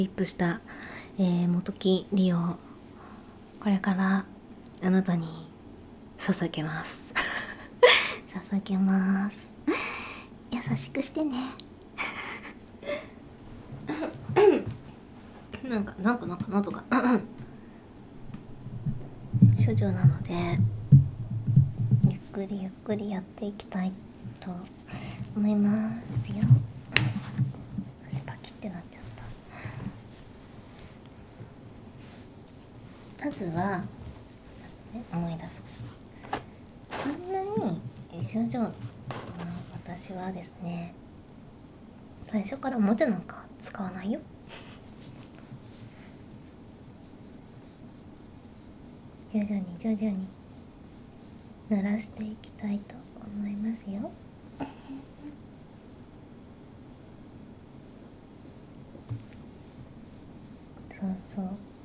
リップした、元木りをこれからあなたに捧げます捧げます。優しくしてねなんか喉が処女なのでゆっくりやっていきたいと思いますよ。足パキってなっちゃった。まずは、思い出す。こんなに症状の私はですね、最初から文字なんか使わないよ。徐々に慣らしていきたいと思いますよ。そう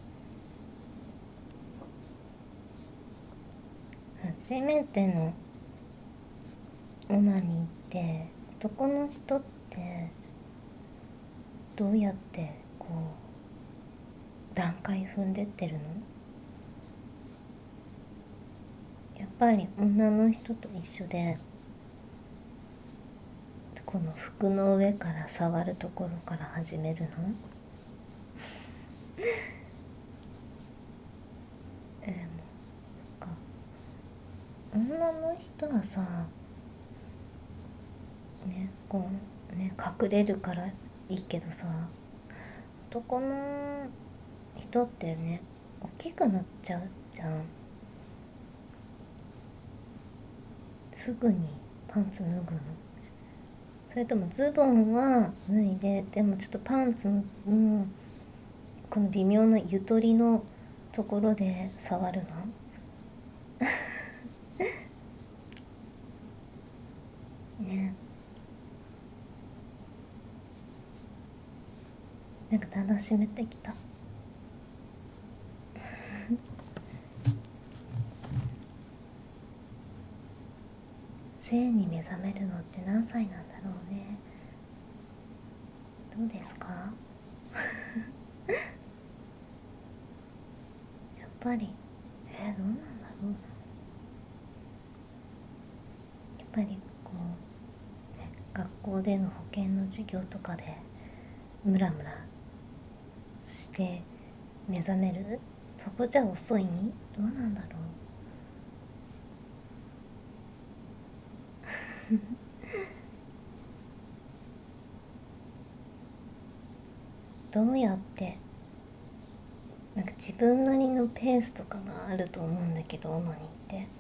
初めてのオナニーって男の人ってどうやってこう段階踏んでってるの？やっぱり女の人と一緒で、この服の上から触るところから始めるの？でもか女の人はさね、こうね隠れるからいいけどさ、男の人ってね大きくなっちゃうじゃん。すぐにパンツ脱ぐの？それともズボンは脱いで、でもちょっとパンツのこの微妙なゆとりのところで触るの？ね、なんかだんだん湿ってきた。性に目覚めるのって何歳なんだろうね。どうですか？やっぱりどうなんだろう。やっぱりこう、ね、学校での保健の授業とかでムラムラして目覚める？そこじゃ遅い？どうなんだろう。どうやってなんか自分なりのペースとかがあると思うんだけど、オナニーってね、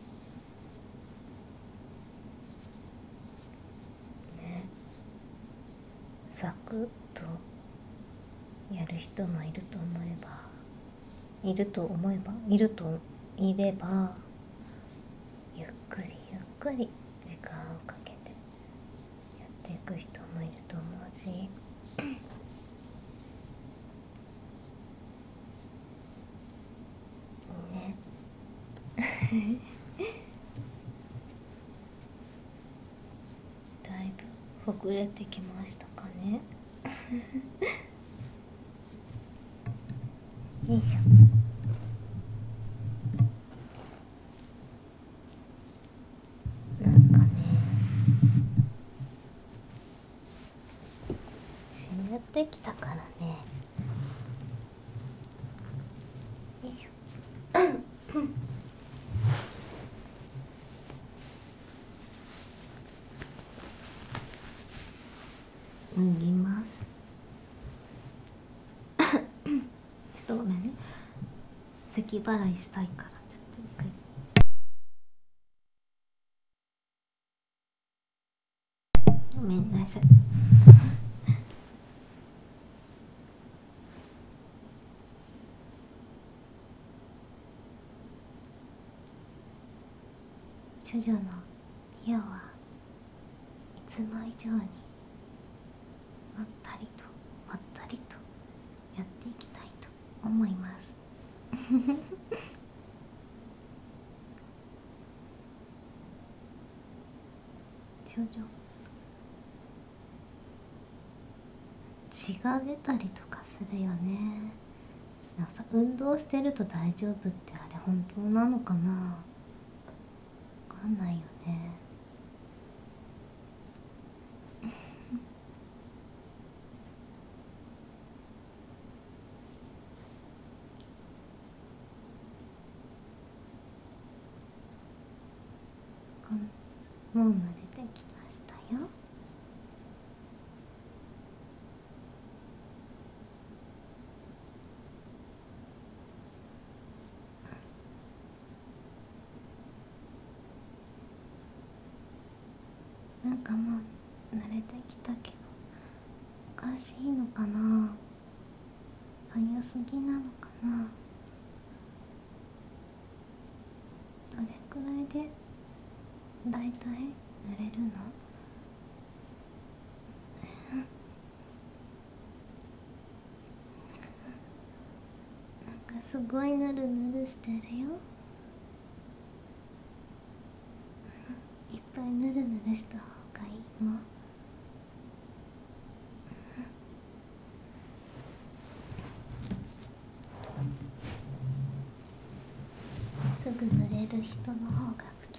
サクッとやる人もいるといれば、ゆっくり時間をかけてやっていく人もいると思うし、ねだいぶほぐれてきましたかね。よいしょ。なんかね湿ってきたからね。よいしょ。脱ぎます。ちょっとごめんね、咳払いしたいからちょっと一回。ごめんなさい。処女のリオはいつも以上にまったりとやっていきたいと思います処女、自血が出たりとかするよね。なんかさ、運動してると大丈夫ってあれ本当なのかな、わかんないよね。もう慣れてきましたよ。なんかもう慣れてきたけど、おかしいのかな、早すぎなのかな。どれくらいでだいたい慣れるの？なんかすごいぬるぬるしてるよ。いっぱいぬるぬるした方がいいの？すぐ濡れる人の方が好き？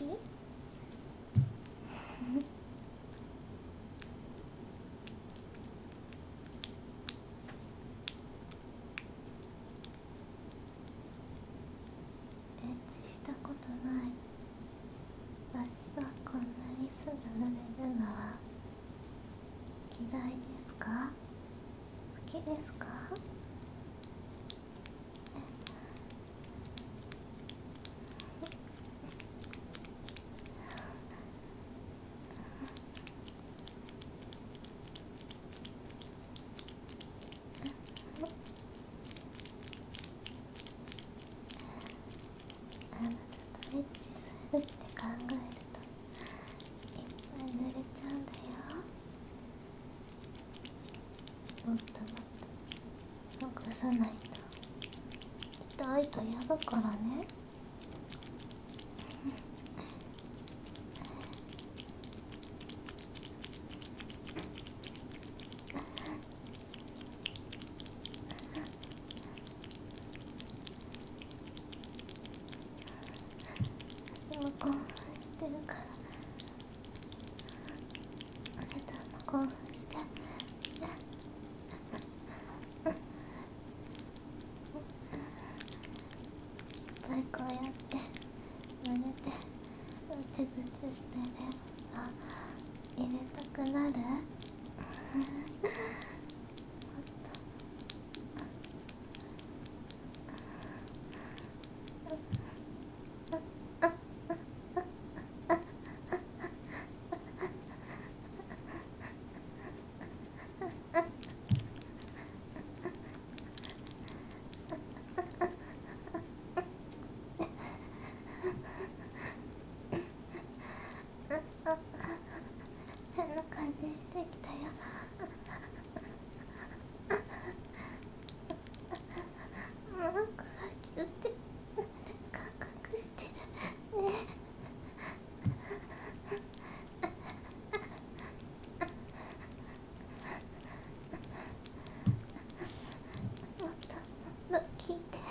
エッチしたことない。私がこんなにすぐ濡れるのは嫌いですか？好きですか？あなたとエッチするって考えるといっぱい濡れちゃうんだよ。もっともっとほぐさないと痛いと嫌だからね。私も興奮してるから、あなたも興奮して。いっぱいこうやって濡れてぐちぐちしてれば入れたくなる？変な感じしてきたよ。もうこがキュってカクカクしてるね。もっともっと聞いて。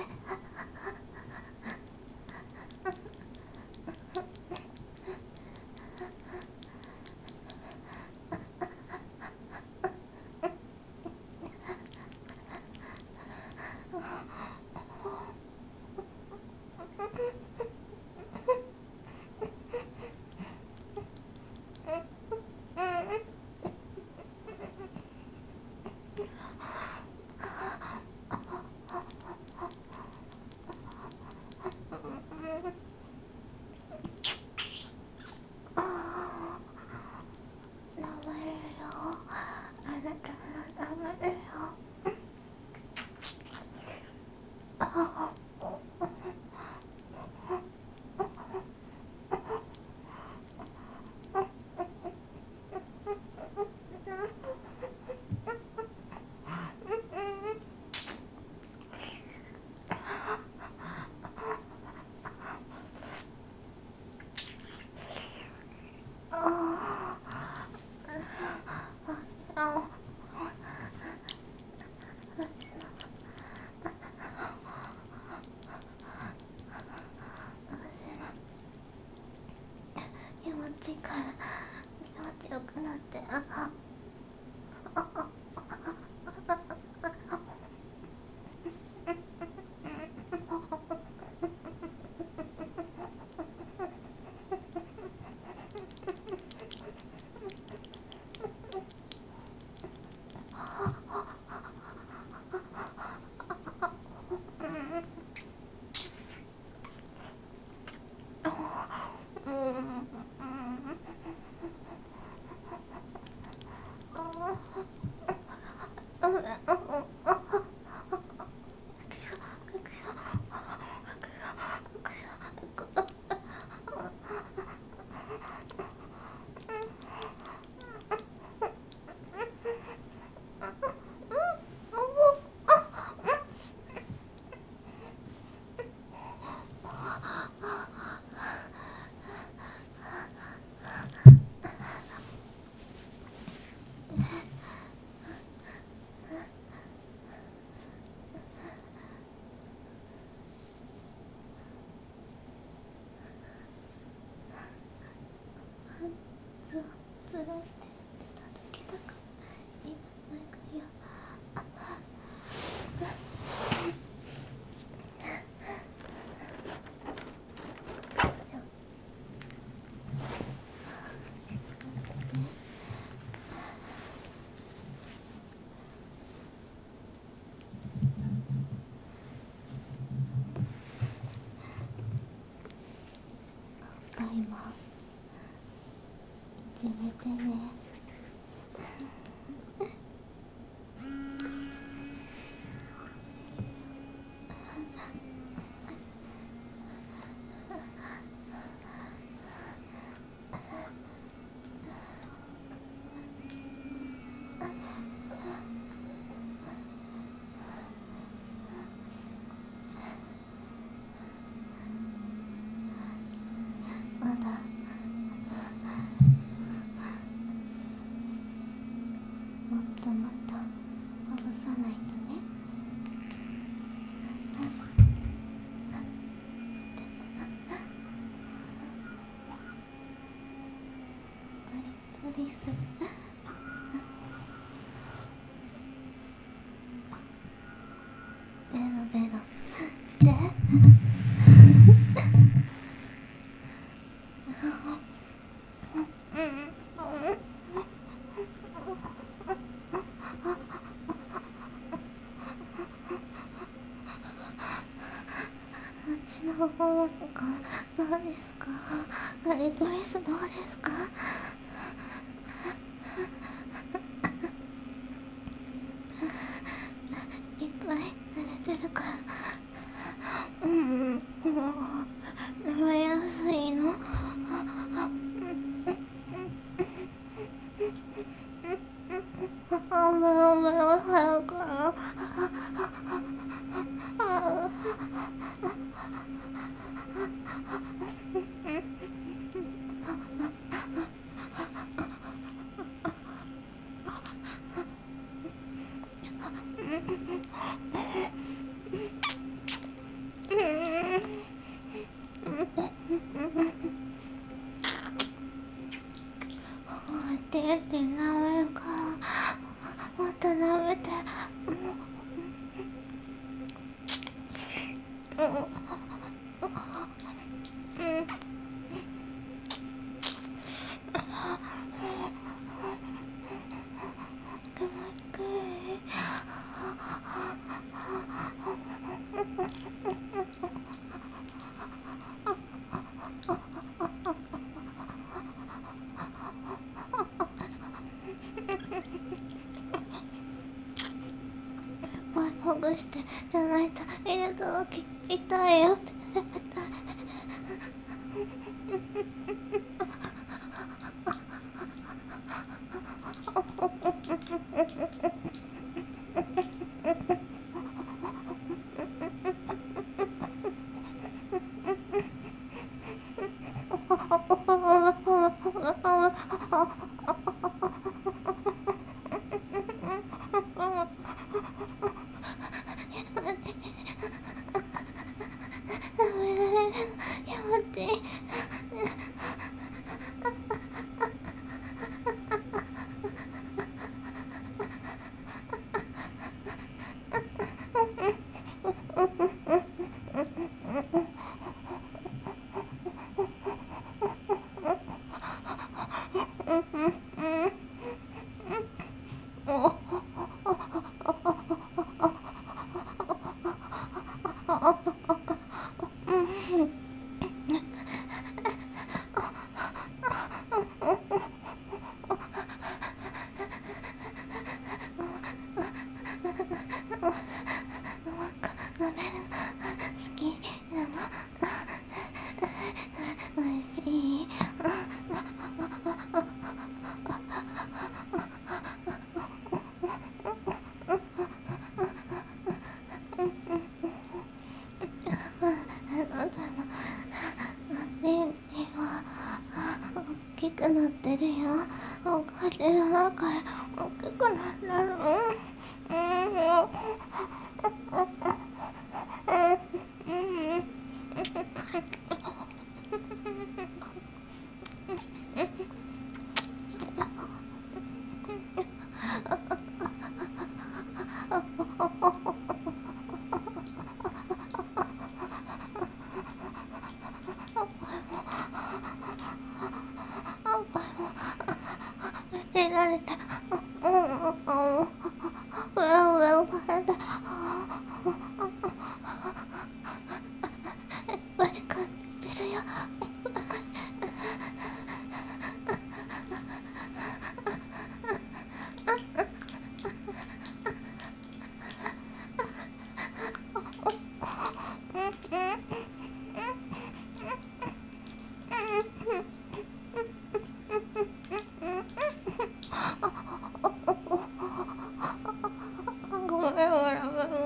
舐めるよ、あなたも舐めるよ。 ずらしていただけたかいないかよ。今決めてね。まだもっともっとほぐさないとね。クリトリスベロベロして。の方が何ですか？クリトリスどうですか？いっぱい濡れてるから、もう舐めやすいの。あんま早くから手で舐めるからもっと舐めて。ほぐしてじゃないと入れた時痛いよって。やめて。舐める好きなの。おいしい。あなたの電池が大きくなってるよ。お金の中で大きくなってる。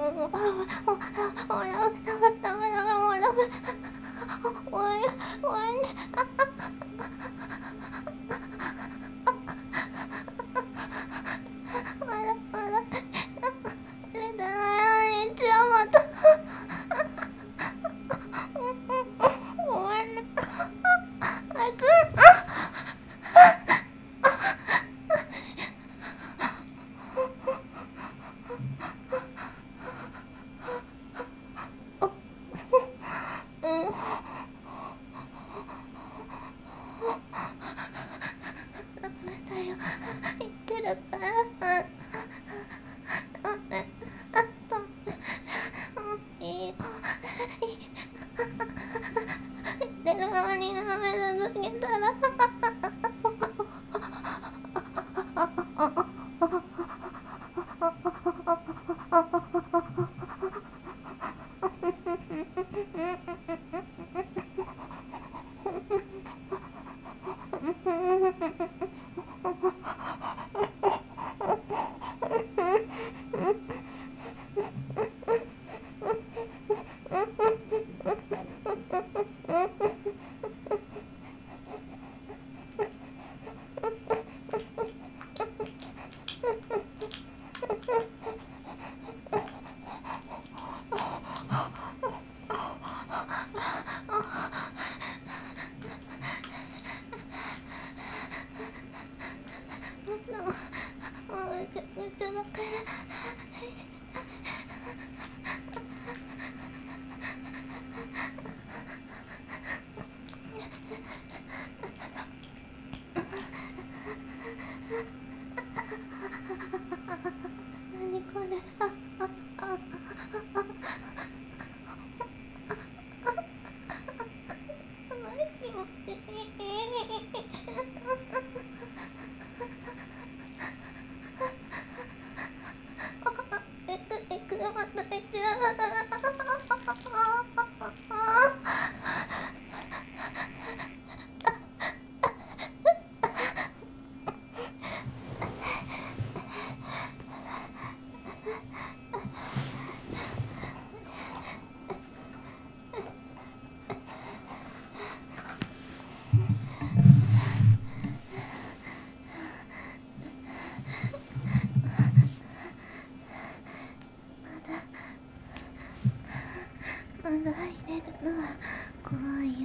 まだ入れるのは怖いよ。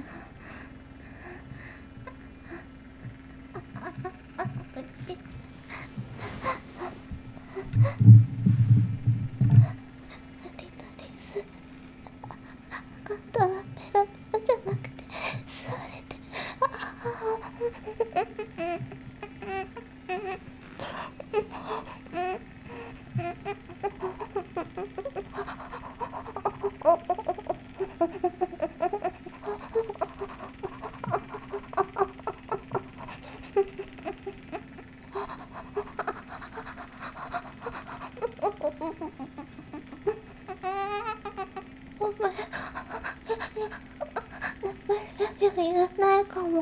リタリス、あんたはペラペラじゃなくて座れて。余裕ないかも。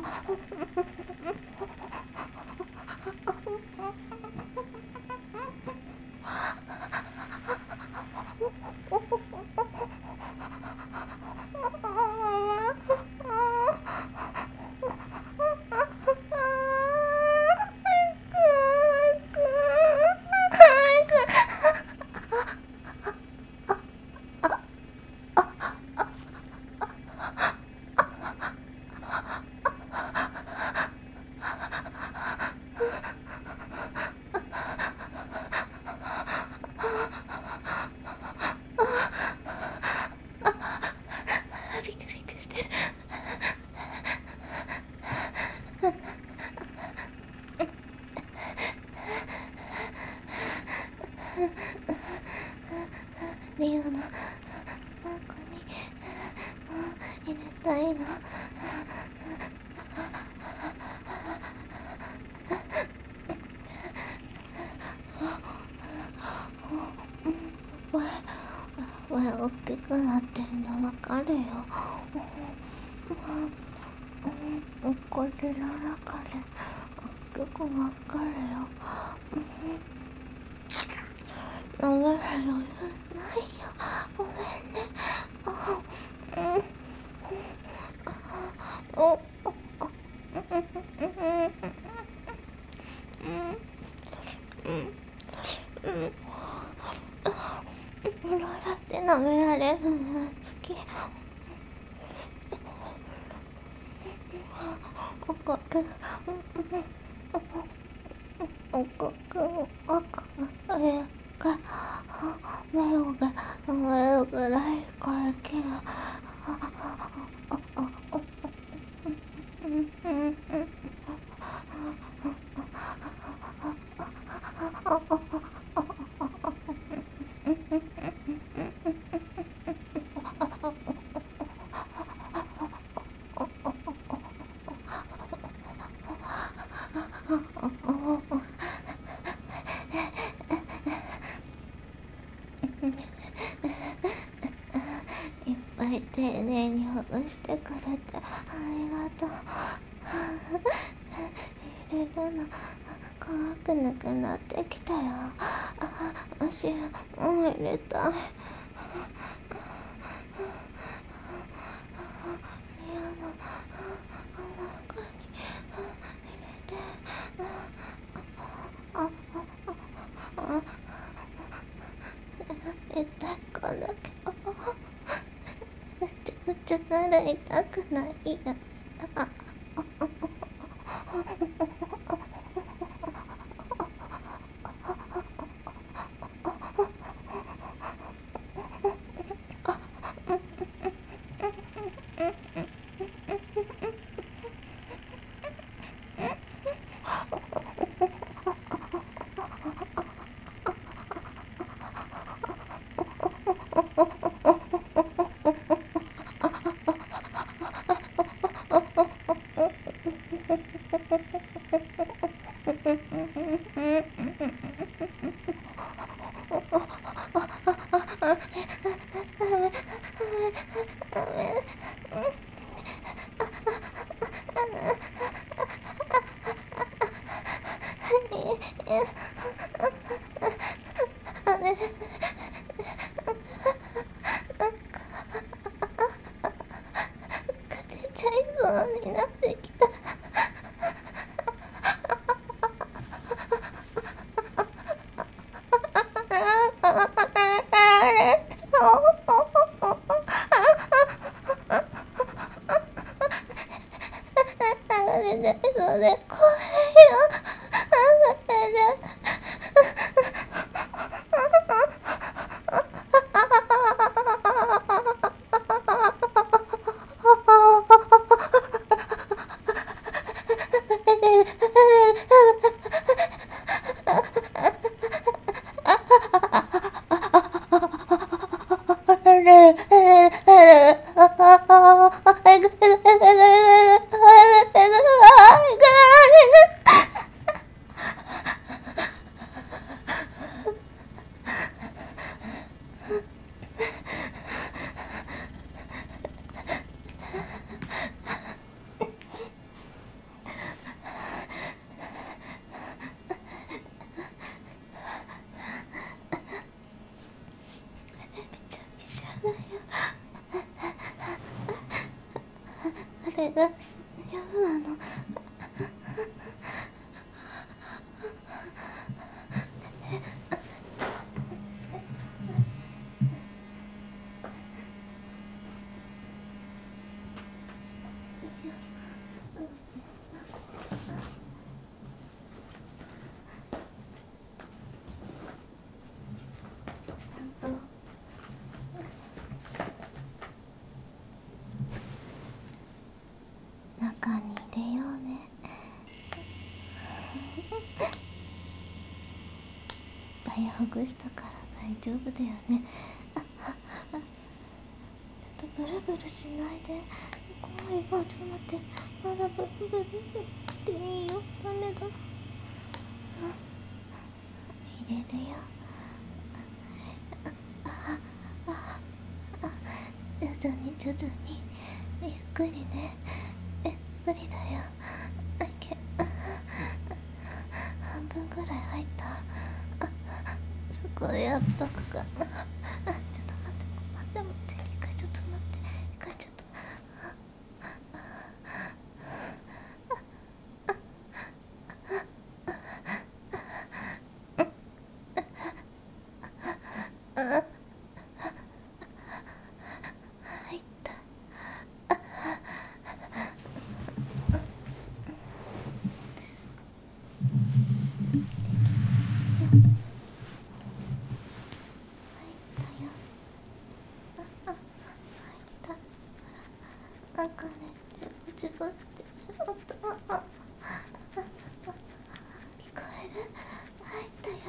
リオのバッグに入れたいの。大きくなってるの分かるよ。これの中で大きく分かるよ。 危ないよ。ごめんね。おいろいろって舐められるの好き。ここくおこくおこがメロがないからけどいっぱい丁寧にほぐしてくれてありがとう。入れるの怖くなくなってきたよ。むしろもう入れたい。リアの中に入れて痛いかだけめちゃくちゃなら痛くないよ。出ちゃいそうになってきた。出ちゃいそうで怖いよ。あれが嫌なの。中に入れようね。いっぱいほぐしたから大丈夫だよね。ブルブルしないで。怖いわ。ちょっと待って。まだブルブルっていいよ。ダメだ。入れるよ。徐々にゆっくりね。ゆっくりだよ。半分ぐらい入った。そすごい圧迫感が。ちょっと待って一回ちょっと待って一回ちょっと入った。なんかね、ジュブジュブしてる音。聞こえる？入ったよ。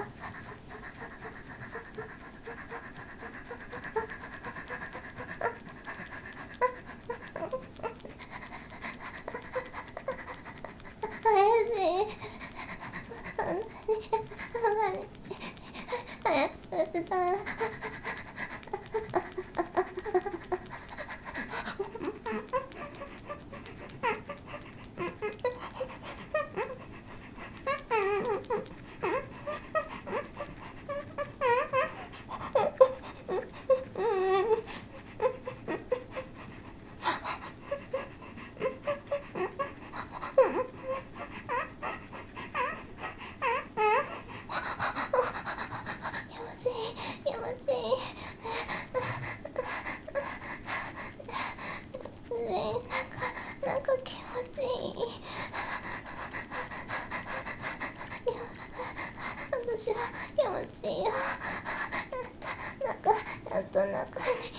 怪しい。早く出た。なんか気持ちいい。私は気持ちいいよ。やっと中に。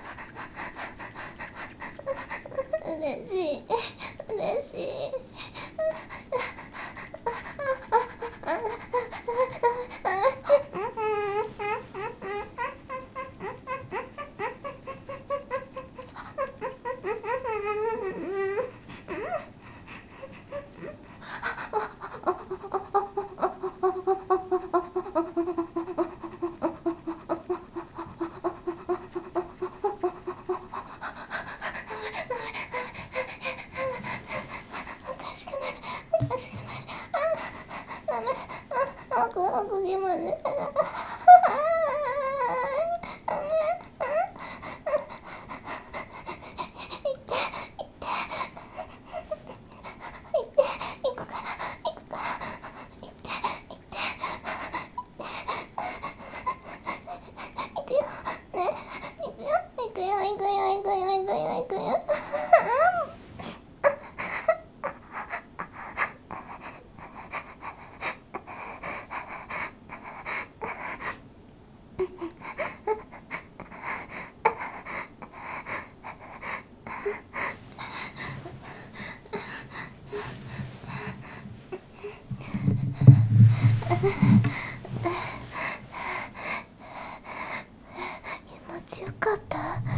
嬉しい。奥気まで。行くよ。気持ちよかった。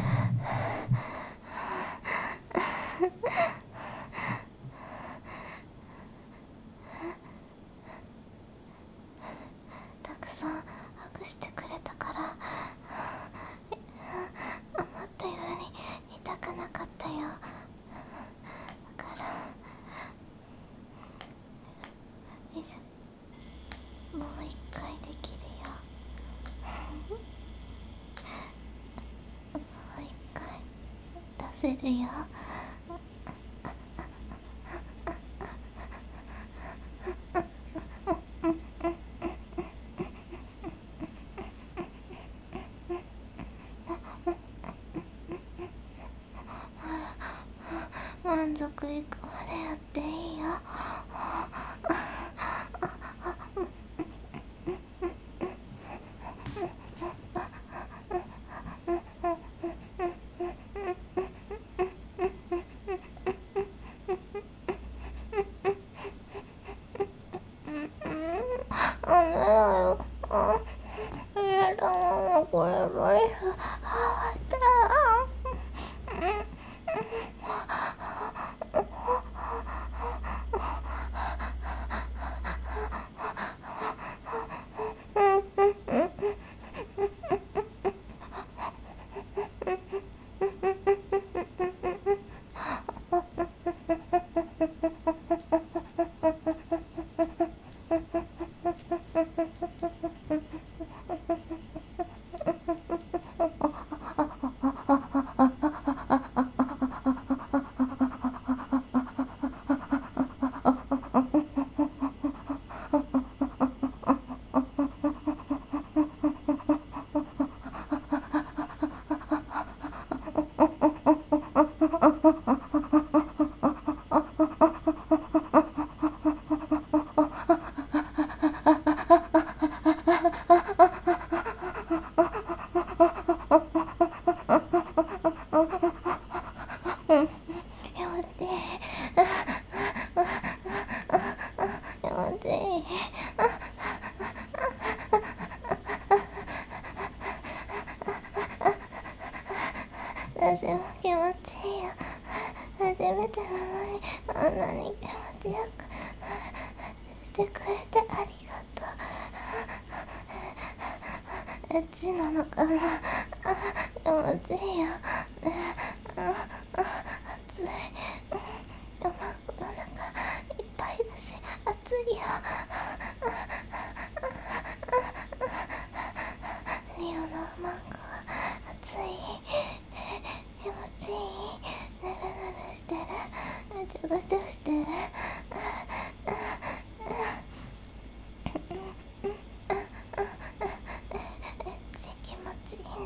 たくさんハグしてくれたから思ったように痛くなかったよ。だからよいしょ、もう一回できるよ。もう一回出せるよ。満足いくまでやっていいよ。これ無理。 私も気持ちいいよ。初めてなのにあんなに気持ちよくしてくれてありがとう。エッチなのかな。気持ちいいよ。暑い。お腹いっぱいだし暑いよ。リオのマンコは暑い。気持ちいい。ぬるぬるしてる。ぐちょぐちょしてる。気持ちいいね。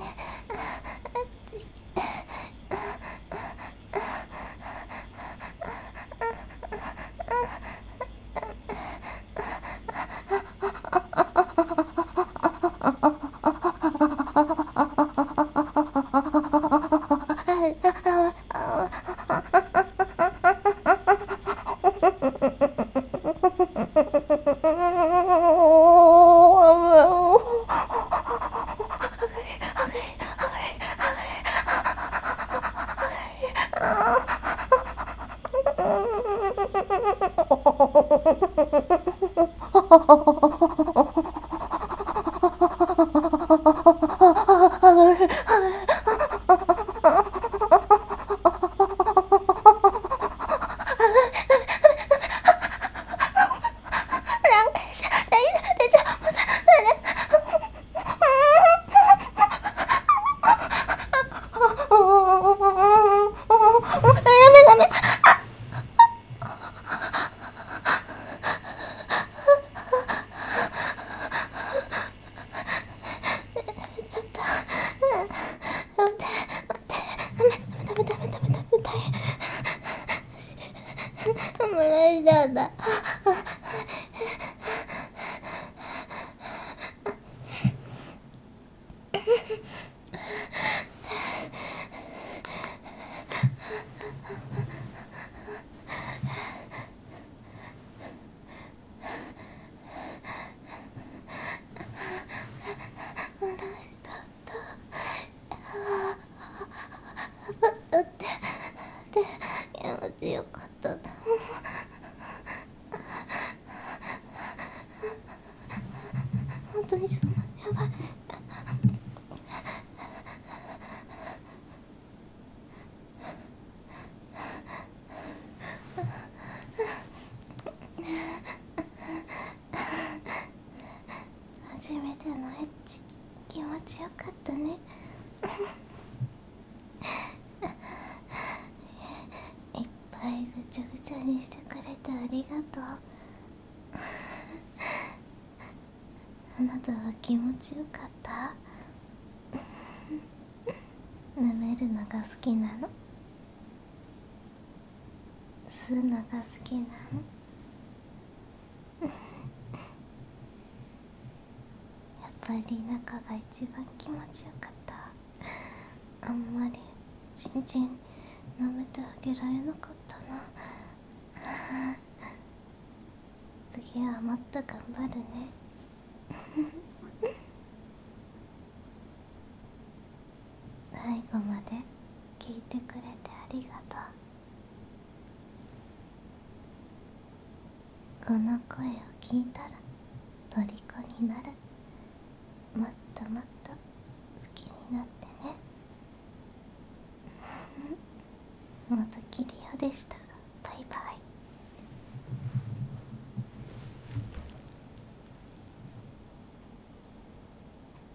オムライスだ。だって気持ちよかっただ。本当にちょっと待って、やばい。初めてのエッチ気持ちよかったね。いっぱいぐちゃぐちゃにしてくれてありがとう。あなたは気持ちよかった？舐めるのが好きなの？吸うのが好きなの？やっぱり中が一番気持ちよかった。あんまりちんちん舐めてあげられなかったな。次はもっと頑張るね。最後まで聞いてくれてありがとう。この声を聞いたら虜になる。もっともっと好きになってね。元キリオでした。